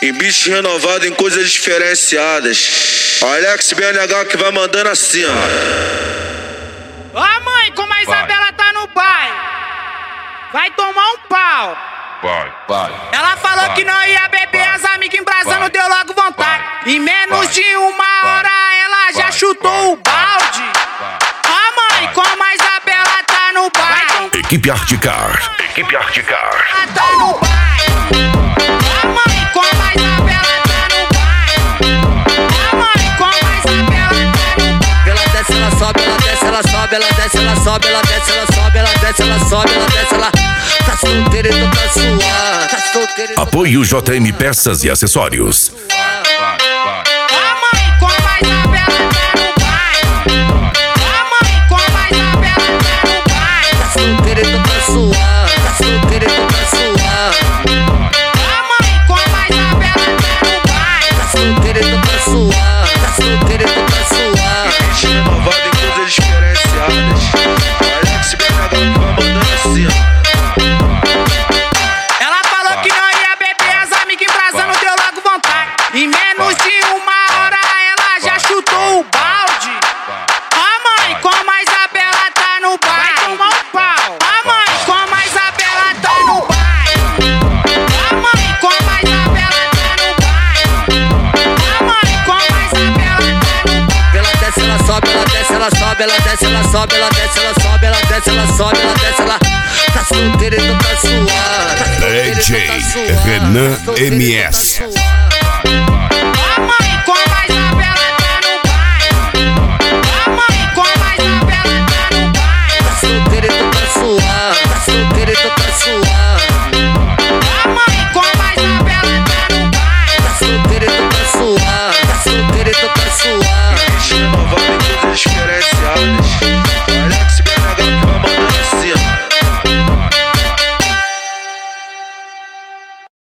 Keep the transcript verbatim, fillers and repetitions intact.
Em bicho renovado, em coisas diferenciadas. Alex B N H que vai mandando assim, ó. Ó mãe, como a Isabela tá no baile, vai tomar um pau. Vai, vai. Ela falou vai, que não ia beber, vai, as amigas embrasando, vai, deu logo vontade. vai, Em menos vai, de uma hora ela já vai, chutou vai, o balde. Ó mãe, vai. como a Isabela tá no baile, Equipe Articar. Equipe Articar. ela tá no baile. Ó mãe, como a Isabela tá no baile. Ó mãe, como a Isabela tá no baile. Ela desce, ela sobe, ela desce, ela sobe, ela desce, ela sobe, ela desce, ela sobe, ela desce, ela sobe, ela desce, ela tá solteira e tá suar, tá solteira e Apoio J M Peças e Acessórios. Vai, vai. Ó mãe, como a Isabela tá no baile. Ó mãe, como a Isabela tá no baile. tá solteira e tá suar, tá solteira e tá suar, Ó mãe, como a Isabela tá no baile. tá solteira e tá suar, tá solteira e tá suar. Bicho renovado, em coisas diferenciadas. Alex B N H que vai mandando assim, ó. Ela falou que não ia beber, as amigas embrasando, deu logo vontade. Em menos de uma hora ela já chutou o balde. Ó mãe, como a Isabela tá no baile, vai tomar um pau. Ó mãe, como a Isabela tá no baile. Ó mãe, como a Isabela tá no baile. Ó mãe, como a Isabela tá no baile. Ela desce, ela sobe, ela desce, ela sobe, ela desce, ela sobe, ela desce, ela sobe, ela desce, ela sobe, ela desce, ela tá solteira e tá suar, tá solteira e D J tá suar, Renan tá solteira e tá M S. suar.